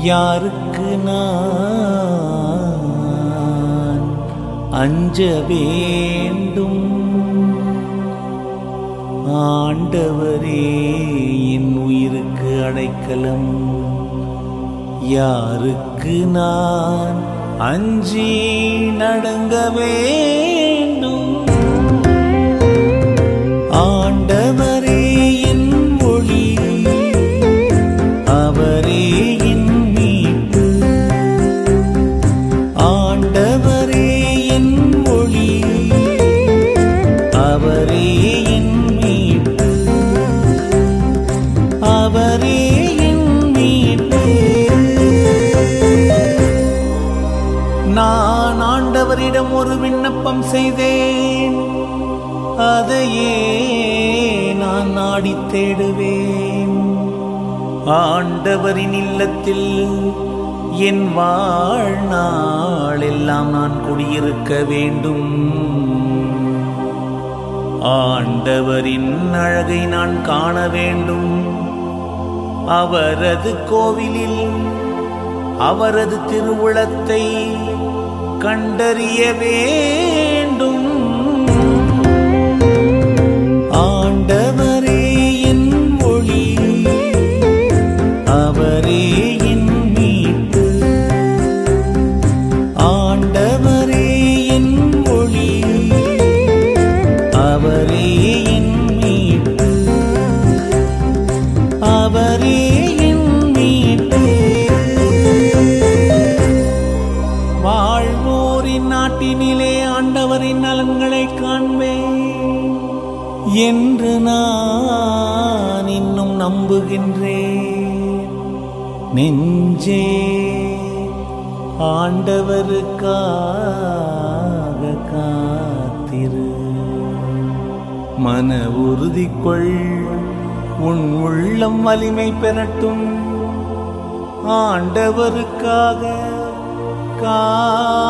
யாருக்கு நான் அஞ்ச வேண்டும்? ஆண்டவரே என் உயிருக்கு அடைக்கலம். யாருக்கு நான் அஞ்சி நடுங்க வேண்டும்? ஆண்டவரே என் ஒளி, அவரே என் மீட்பு. ஆண்டவரே என் ஒளி, அவரே என் மீட்பு. அவரே என் மீட்பு. நான் ஆண்டவரிடம் ஒரு விண்ணப்பம் செய்தேன், அதையே நான் நாடித் தேடுவேன். ஆண்டவரின் இல்லத்தில் என் வாழ்நாள் எல்லாம் நான் குடியிருக்க வேண்டும். ஆண்டவரின் அழகை நான் காண வேண்டும். அவரது கோவிலில் அவரது திருவுளத்தை கண்டறிய வேண்டும். ஆண்டவரே என் ஒளி, அவரே என் மீட்பு. ஆண்டவரே என் ஒளி, அவரே என் மீட்பு. அவரே என் மீட்பு. வாழ்வோரின் நாட்டினிலே ஆண்டவரின் நலன்களை காண்பேன் என்று நான் இன்னும் நம்புகின்றேன். நெஞ்சே ஆண்டவருக்காக காத்திரு. மன உறுதி கொள், உன் உள்ளம் வலிமை பெறட்டும். ஆண்டவருக்காக காத்திரு.